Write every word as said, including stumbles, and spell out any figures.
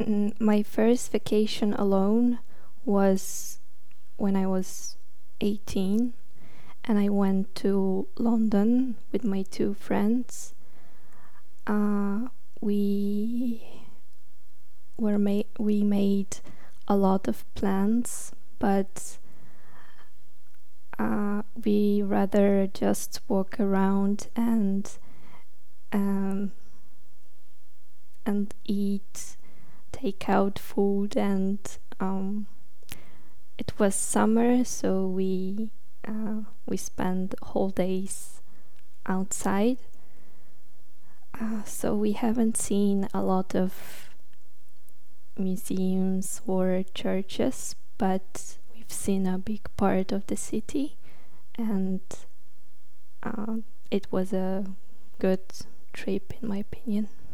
Mm, my first vacation alone was when I was eighteen, and I went to London with my two friends. Uh, we were ma- we made a lot of plans, but uh, we rather just walk around and um, and eat takeout food, and um, it was summer, so we uh, we spent whole days outside. Uh, so we haven't seen a lot of museums or churches, but we've seen a big part of the city, and uh, it was a good trip in my opinion.